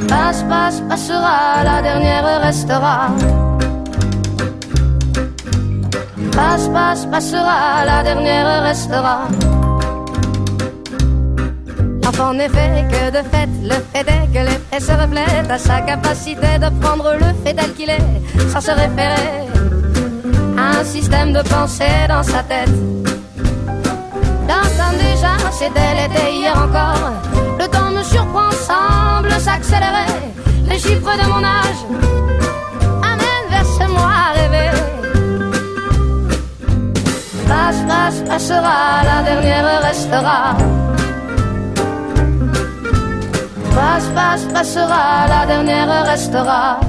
Passe, passe, passera, la dernière restera. Passe, passe, passera, la dernière restera. L'enfant n'est fait que de fait, le fait est que l'effet se reflète à sa capacité de prendre le fait tel qu'il est, sans se référer à un système de pensée dans sa tête. J'entends déjà, c'était l'été hier encore, le temps me surprend, semble s'accélérer. Les chiffres de mon âge amènent vers ce moi rêvé. Passe, passe, passera, la dernière restera. Passe, passe, passera, la dernière restera.